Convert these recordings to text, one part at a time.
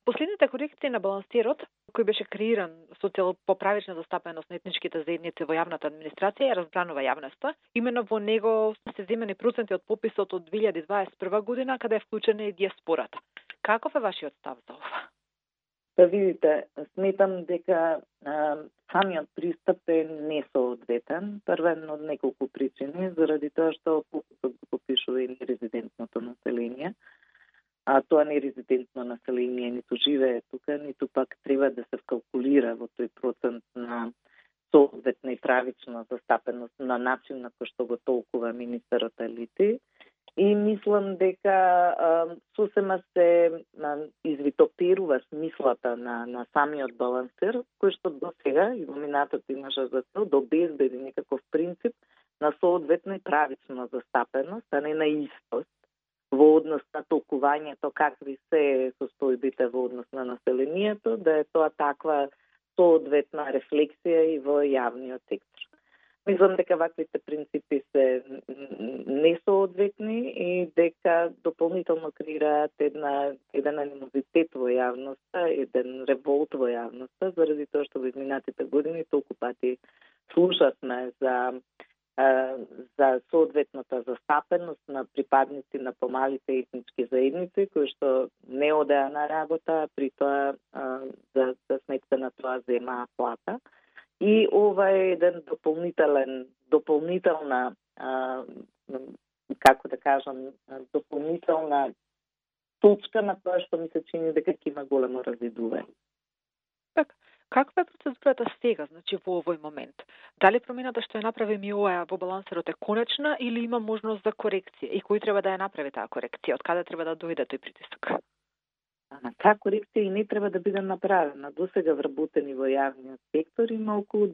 Последните корекции на балансирот, кој беше креиран со цел поправична застапеност на етничките заедници во јавната администрација, ја разбранува јавноста. Именно во него се земени проценти од пописот од 2021 година, каде е вклучена и диаспората. Каков е вашиот став за ова? Па видите, сметам дека самиот пристап е несоодветен, првен од неколку причини, заради тоа што пописот го попишува и нерезидентното население, а тоа нерезидентно население ниту живее тука, ниту пак треба да се вкалкулира во тој процент на соодветна и правична застапеност на начин на кој што го толкува министерот Алити. И мислам дека сосема се извитоперува смислата на самиот балансир, кој што до сега и во минатото имаше за цел да обезбеди некаков принцип на соодветна и правична застапеност, а не на истост во однос на толкувањето какви се состојбите во однос на населението, да е тоа таква соодветна рефлексија и во јавниот сектор. Мислам дека ваквите принципи се несоодветни и дека дополнително креираат еден анимозитет во јавноста, еден револт во јавноста, заради тоа што во изминатите години толку пати слушавме за соодветната застапеност на припадници на помалите етнички заедници, кои што не одеа на работа, при тоа за сметка на тоа земаа плата. И ова е еден дополнителна како да кажам, дополнителна точка на тоа што ми се чини дека ќе има големо развидување. Так, каква е процедурата сега, значи во овој момент? Дали промената што ја направи МИО во балансирот е конечна или има можност за корекција? И кој треба да ја направи таа корекција? Од каде треба да дојде тој притисок? Таа корекција и не треба да биде направена. До сега вработени во јавниот сектор има околу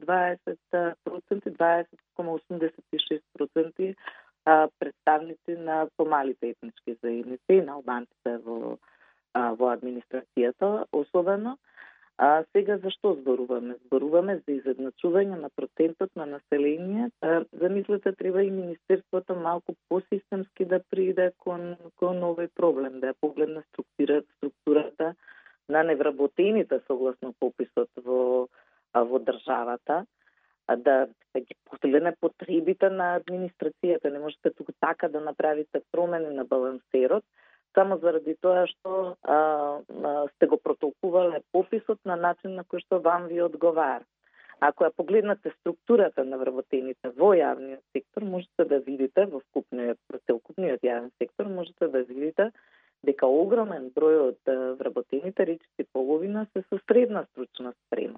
20,86% представници на помалите етнички заедници, на албанците во администрацијата, особено. Сега за што зборуваме? Зборуваме за изедначување на процентот на население. Замислете, треба и Министерството малку посистемски да приде кон овој проблем, да ја погледне структурата на невработените согласно пописот во државата, да ги погледне потребите на администрацијата. Не можете туку така да направите промени на балансирот, само заради тоа што сте го протолкувале пописот на начин на кој што вам ви одговара. Ако ја погледнете структурата на вработените во јавниот сектор, можете да видите во целокупниот јавен сектор, можете да видите дека огромен број од вработените, речиси половина, се со средна стручна спрема.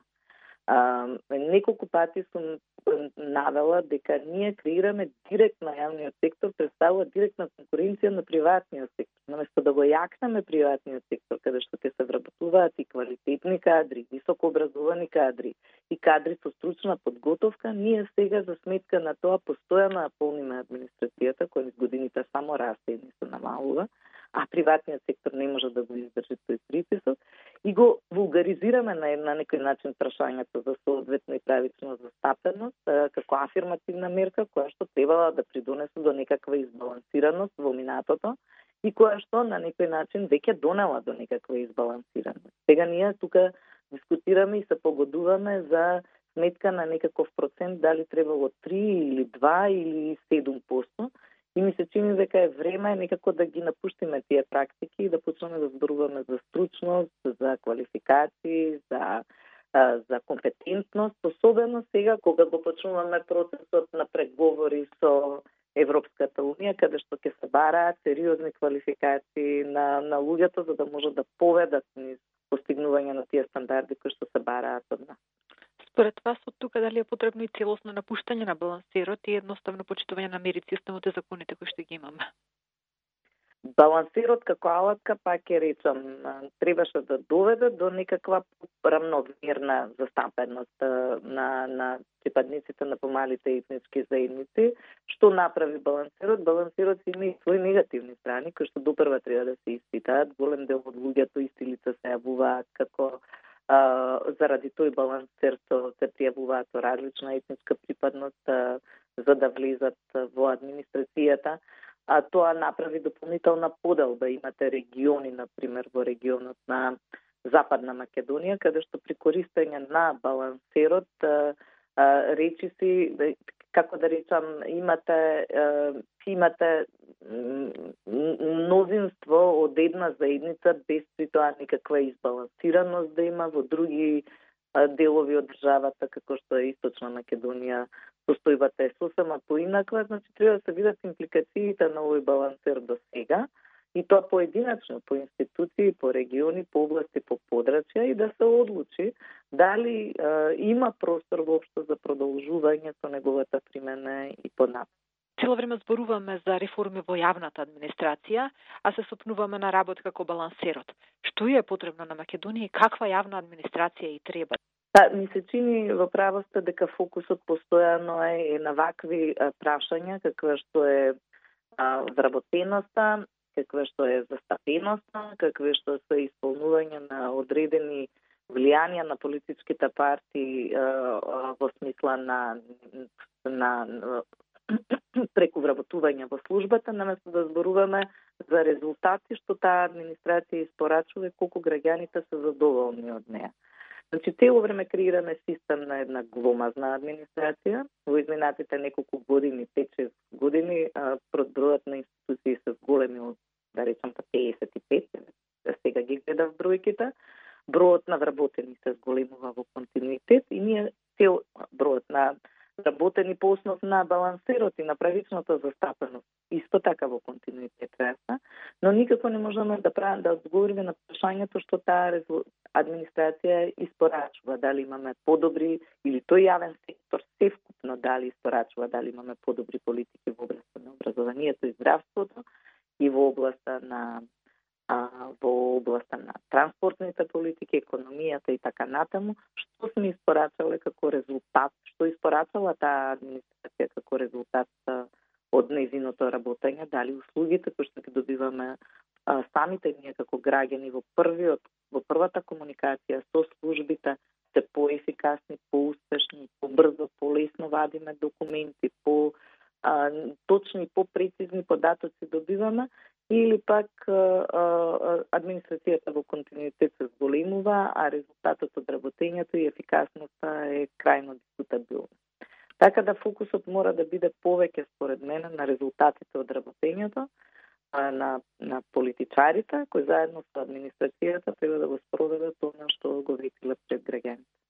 Неколку пати сум навела дека ние креираме директно јавниот сектор, представува директна конкуренција на приватниот сектор. Наместо да го јакнеме приватниот сектор, каде што ќе се вработуваат и квалитетни кадри, високо образовани кадри и кадри со стручна подготовка, ние сега за сметка на тоа постојано ја полниме администрацијата, која низ годините само расте и не се намалува, а приватниот сектор не може да го издржи тој притисок, и го вулгаризираме на некој начин прашањето за соодветна и правична застапеност како афирмативна мерка која што требала да придонесе до некаква избалансираност во минатото и која што на некој начин веќе донела до некаква избалансираност. Сега ние тука дискутираме и се погодуваме за сметка на некаков процент, дали требало 3 или 2 или 7%. И ми се чини дека е време некако да ги напуштиме тие практики и да почнеме да зборуваме за стручност, за квалификации, за компетентност, особено сега кога го почнуваме процесот на преговори со Европската унија, каде што ќе се бараат сериозни квалификации на луѓето за да може да поведат низ постигнување на тие стандарди кои што се бараат од нас. Според вас од тука дали е потребно и целосно напуштање на балансирот и едноставно почитување на мерите, системот и законите кои што ги имаме? Балансирот како алатка, пак ќе речам, требаше да доведе до некаква рамномерна застапеност на припадниците на помалите етнички заедници. Што направи балансирот? Балансирот има и своји негативни страни, кои што допрва треба да се испитаат. Голем дел од луѓето исти лица се јавуваат како заради тој балансир се пријавуваат со различна етничка припадност за да влезат во администрацијата. А тоа направи дополнителна поделба. Имате региони, например, во регионот на Западна Македонија, каде што при користење на балансерот речиси, како да речам, имате мнозинство од една заедница без при тоа никаква избалансираност да има во други делови од државата, како што е Источна Македонија, состојбата е сосема поинаква, значи треба да се видат импликациите на овој балансер до сега, и тоа поединачно, по институции, по региони, по области, по подрачја, и да се одлучи дали има простор воопшто за продолжување со неговата примена и понапред. Цело време зборуваме за реформи во јавната администрација, а се сопнуваме на работа како балансерот. Што е потребно на Македонија и каква јавна администрација и треба? Ми се чини во правоста дека фокусот постојано е на вакви прашања, каква што е вработеноста, каква што е застапеноста, каква што се исполнување на одредени влијанија на политичките партии во смисла на преку вработување во службата, наместо да зборуваме за резултати што таа администрација испорачува и колку граѓаните се задоволни од неа. Значи, цело време креираме систем на една гломазна администрација. Во изминатите неколку години, 5-6 години, бројот на институции се големи од, да речам, 55, сега ги гледав бројките. Бројот на вработени се зголемува во континуитет и ние цел бројот на работени по основ на балансерот и на правичната застапеност исто така во континуитет расна, но никако не можеме да одговориме на прашањето што таа администрација испорачува, дали имаме подобри или тој јавен сектор севкупно дали испорачува, дали имаме подобри политики во областа на образованието и здравството и во областа на транспортните политики, економијата и така натаму, што сме испорачале како резултат, што испорачала таа администрација како резултат од нејзиното работење, дали услугите кои што ги добиваме самите ние како граѓани во првата комуникација со службите се поефикасни, поуспешни, побрзо, полесно вадиме документи, точни, попрецизни податоци добиваме, или пак администрацијата во континуитет се зголемува, а резултатот од работењето и ефикасноста е крајно дискутабилна. Така да фокусот мора да биде повеќе, според мене, на резултатите од работењето, на политичарите, кои заедно со администрацијата треба да го спроведат тоа што го ветиле пред граѓаните.